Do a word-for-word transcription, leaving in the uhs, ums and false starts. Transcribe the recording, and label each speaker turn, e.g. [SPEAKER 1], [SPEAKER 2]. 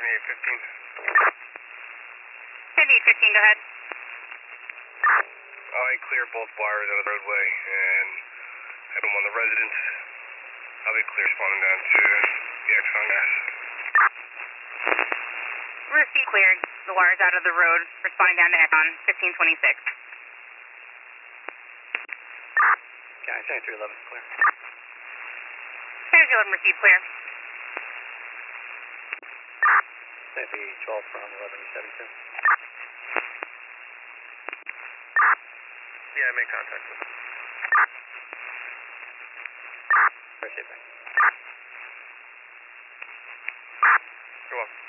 [SPEAKER 1] seventy-eight fifteen.
[SPEAKER 2] seventy-eight fifteen, go ahead.
[SPEAKER 1] I clear both wires out of the roadway and have them on the residence. I'll be clear spawning down to the Exxon gas.
[SPEAKER 2] Receipt cleared. The wires out of the road. Responding down to Exxon, fifteen twenty-six.
[SPEAKER 3] Okay, seventy-three eleven, clear.
[SPEAKER 2] seventy-three eleven, received, clear.
[SPEAKER 3] seventy-three twelve from eleven seventy-two.
[SPEAKER 1] Yeah, I made contact with him.
[SPEAKER 3] Appreciate that.
[SPEAKER 1] You're welcome.